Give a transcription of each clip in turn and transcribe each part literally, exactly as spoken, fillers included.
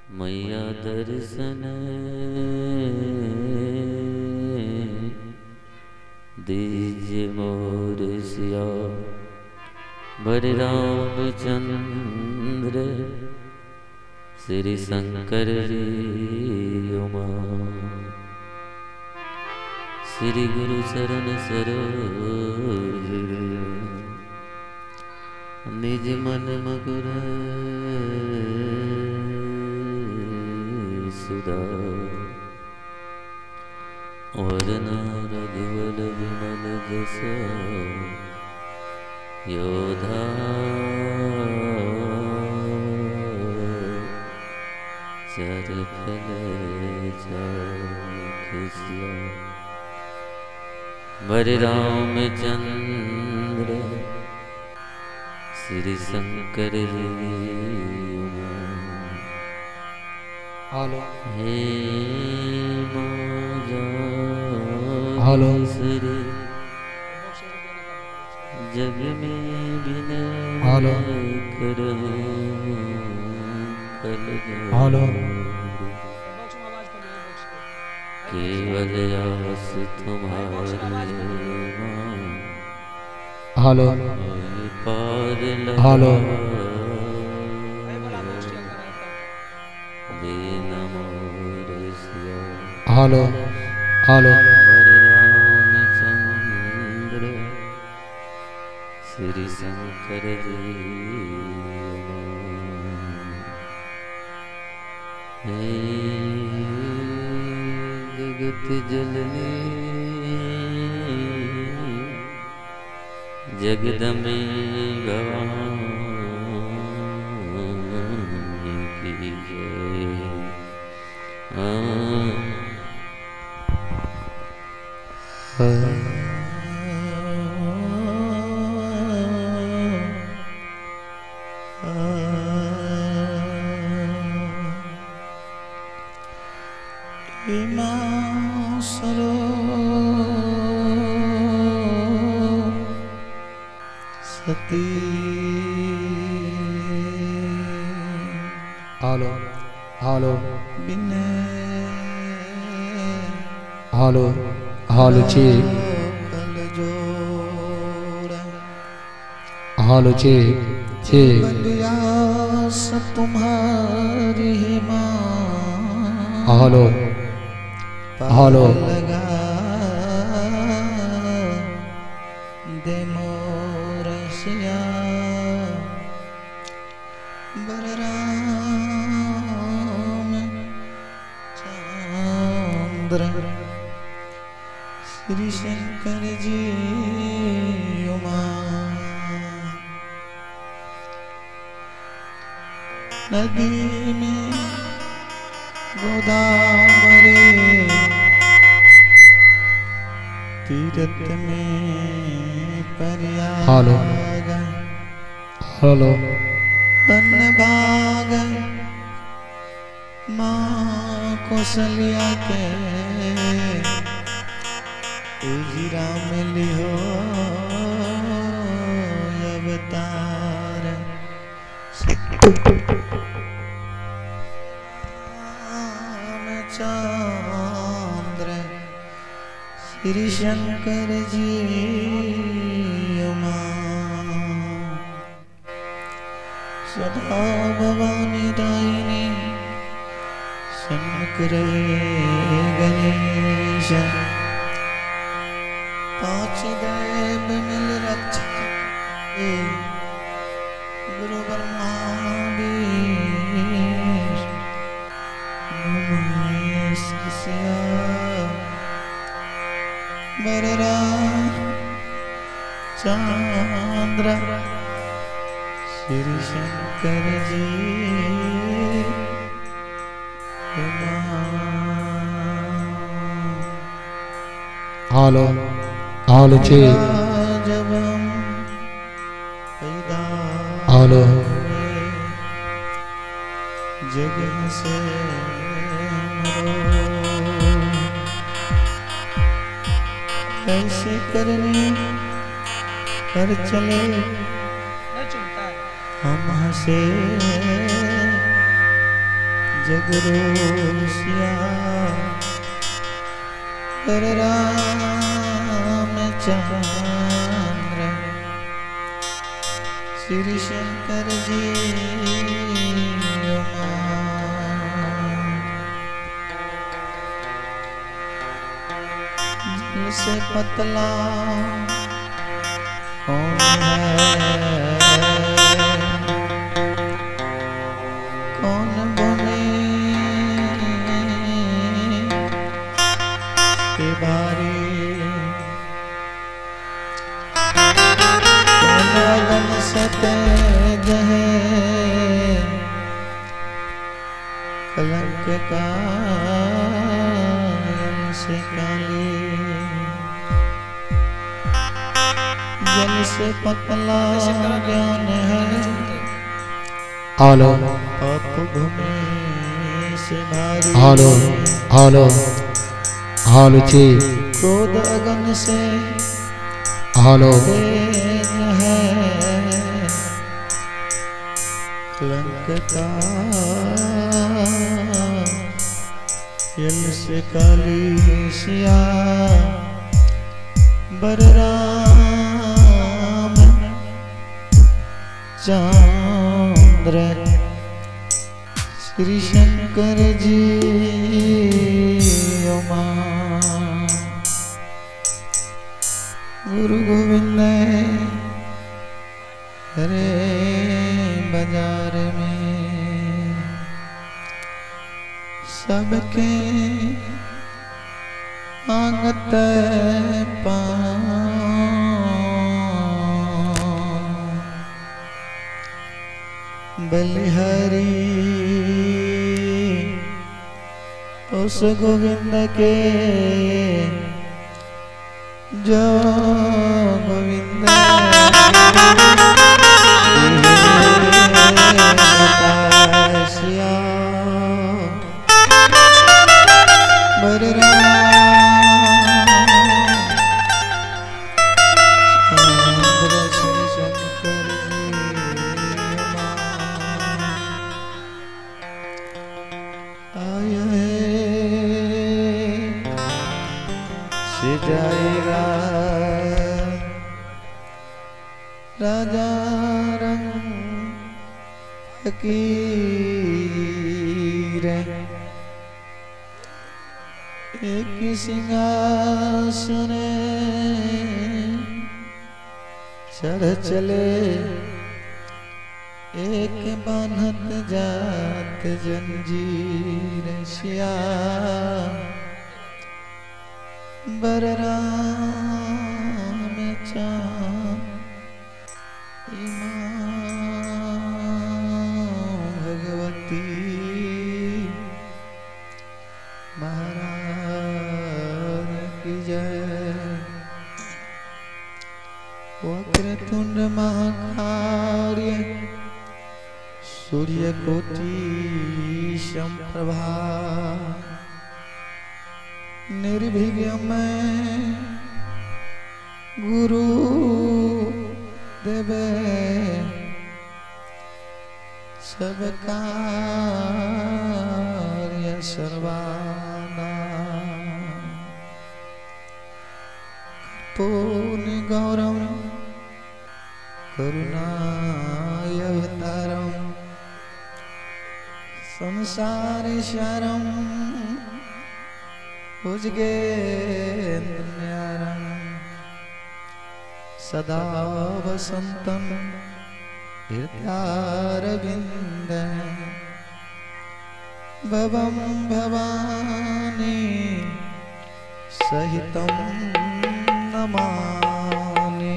मैया दर्शन दीजिए मोर सिया बड़े रामचंद्र श्री शंकर जी उमा श्री गुरु शरण सरोज निज मन मगुर सुधा और रघुवर विमल जस योधा चर फल खिसिया बर रामचंद्र श्री शंकर जी हेलो हे माजा हेलो श्री जग में बिना हेलो करो कल हेलो केवल आस तुम्हारी माँ हेलो पार हेलो दीन मोर सिया हेलो हेलो बड़े रामचंद्र श्री शंकर जी हे जगत जननी जगदम्बे भवानी की जय। हाँ हिमासरो सती हेलो हेलो बिने हेलो हेलो ची हेलो ची ची तुम्हारी माँ हेलो हेलो दे मोरसिया बलराम चंद्र श्री शंकर जी उमा नदी में गोदावरी तीरथ में प्रयाग हेलो धन भाग माँ कौशल्या के उजिरा मिली हो अवतार चंद्र श्री शंकर जी उमा सदा भवानी दायिनी सन्मुख रहे गणेश पांच देव मिल रक्षा गुरु ब्रह्मा चंद्र श्री शंकर जी हेलो हेलो जी जब हेलो जग से कैसे करने कर चले हम हंसे जगरोसिया कर रामचंद्र श्री शंकर जी से पतला कौन है, कौन बने से भारी, कौन अगन से तेज है, कलंक का से काले, जल से पतला ज्ञान है, आलो आप घूमे से भारी, आलो आलो आलो ची क्रोध अगन से आलो तेज है, कलंक का यल से काली सिया, बलराम चंद्र श्री शंकर जी उमा, गुरु गोविंद हरे बाजार में सबके आंगत बलिहारी उस गोविंद के जो गोविंद बतासिया जाएगा राजा रंग फकीर, एक सिंहासन चढ़ चले, एक बान्हत जात जंजीर सिया, बलराम चंद्र भगवती महाराज की जय। वक्रतुंड महाकार्य सूर्यकोटि समप्रभा, निर्विघ्न गुरु देवे सब कार्य सर्वाना, पूर्ण गौरव करुणाय अवतारम, संसार सारम भुजगेन्द्रन्यारं सदा वसन्तं हृदयारविन्द, भवं भवानी सहितं नमामि।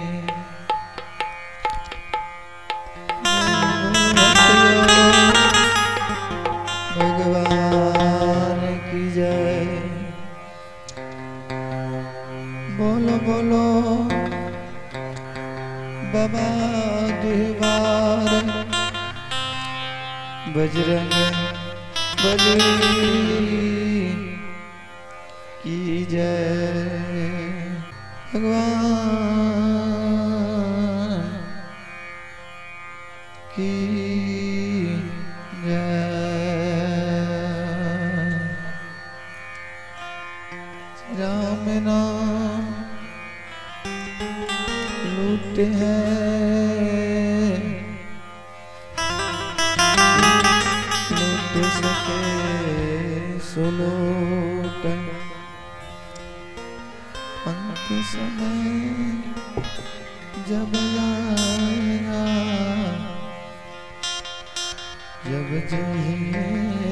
भगवान की जय। बोलो बोलो बाबा दुहवार बजरंग बली की जय। भगवान की जय। छूट है लूट सके सुलूट अंत समय जब आएगा जब चाहिए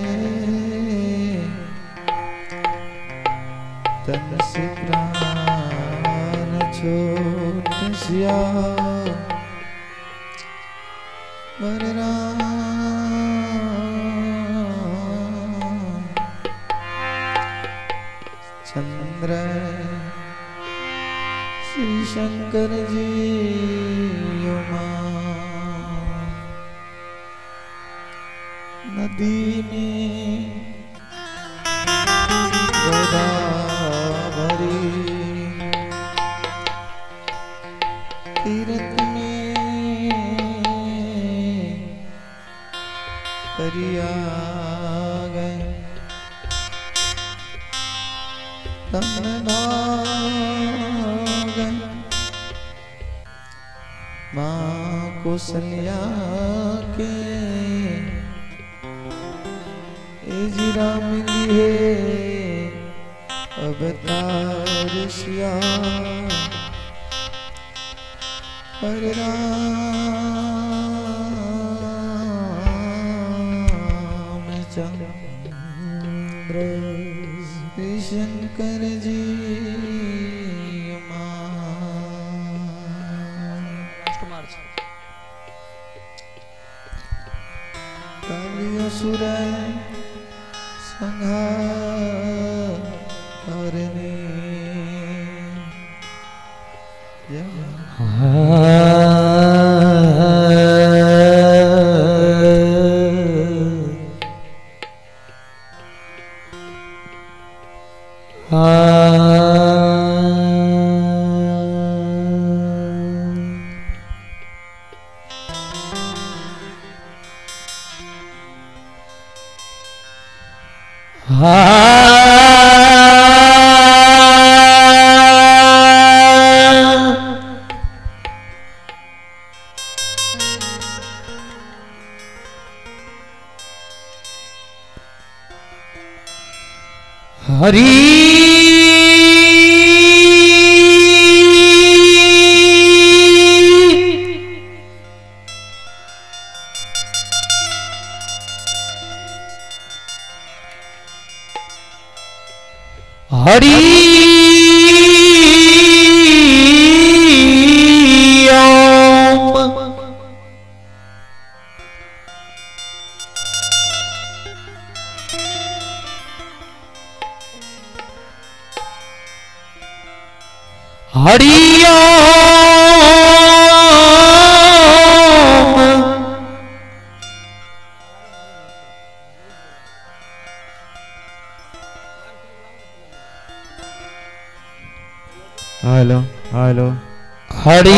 तन से प्राण छूट सिया बलराम चंद्र श्री शंकर जी उमा नदी में गोदावरी तीर्थ में परिया गए तम भाग माँ कौशल्या के जीरा मिली है अवतार सिया पर रामचंद्र श्री शंकर जी कालियासुर संहारने हरि हरि हरि हेलो हेलो हरि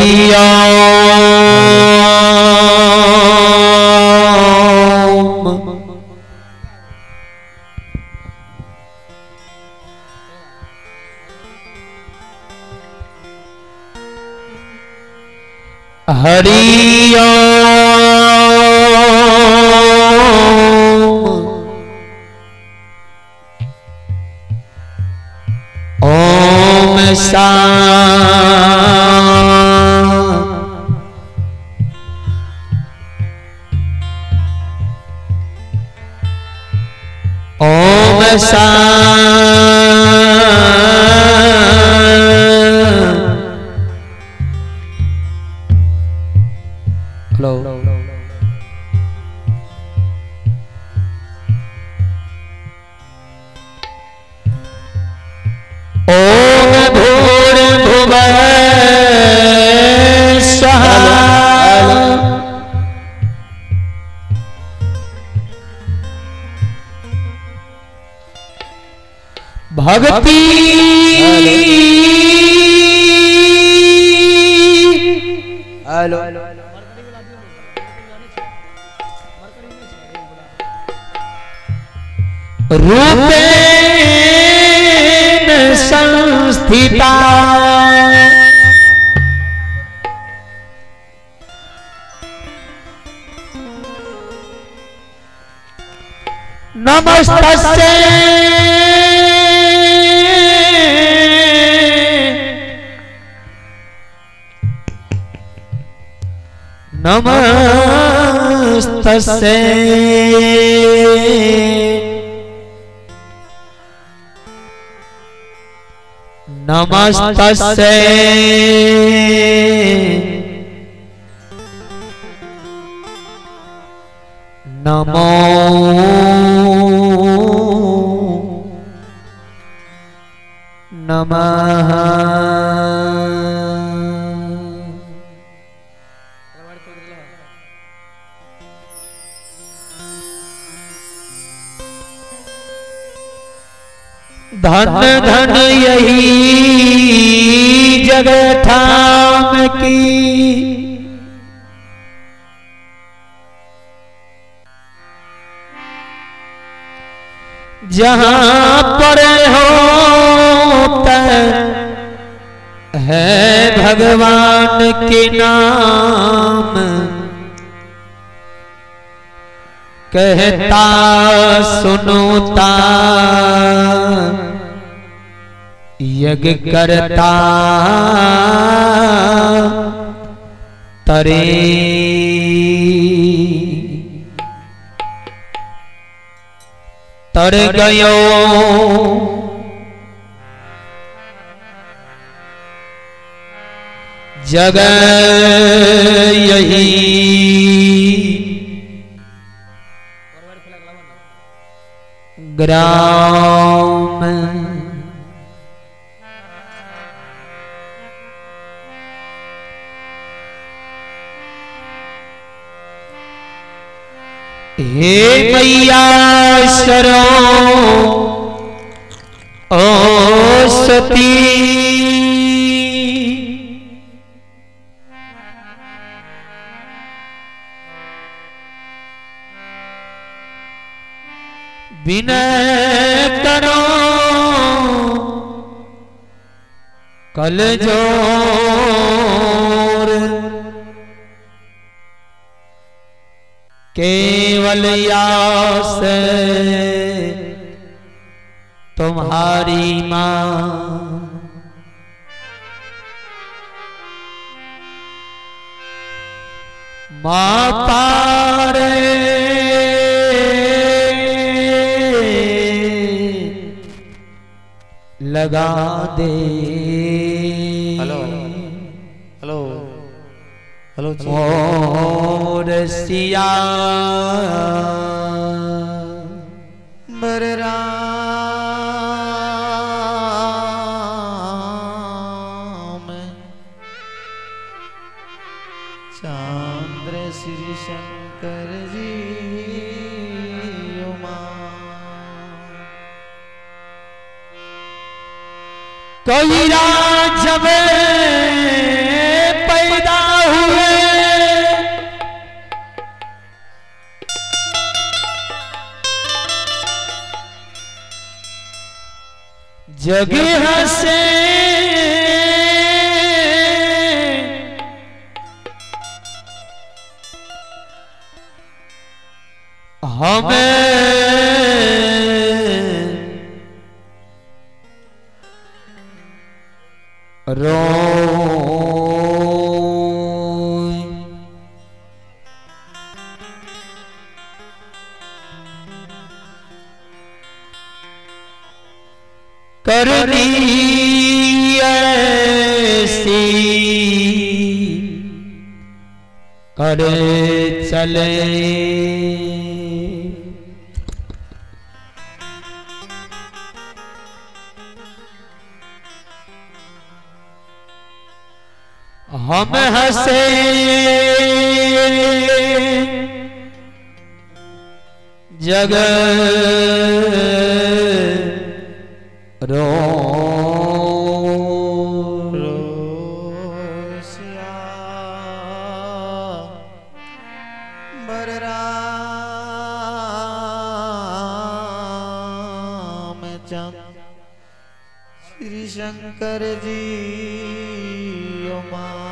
हरि ओम सा ओम सा भक्ति हेलो रूपेण संस्थिता नमस्तस्यै नमस्तस्यै नमस्तस्यै नमो नमः। धन धन यही जगह ठाम की जहाँ पर होता है भगवान के नाम कहता सुनोता यज्ञ करता तरे तर गयो जग यही ग्राम हे मैया शरो ओ सती विनय करो कल जोर केवल यास तुम्हारी माँ माँ पारे लगा दे। हेलो हेलो हेलो मोर सिया बलराम चंद्र श्री शंकर जी उमा कोई राज में पैदा हुए जगह से हमें रो करनी ऐसी करे चले हम हंसे जग रो रोसिया बलराम चंद्र श्री शंकर जी उमा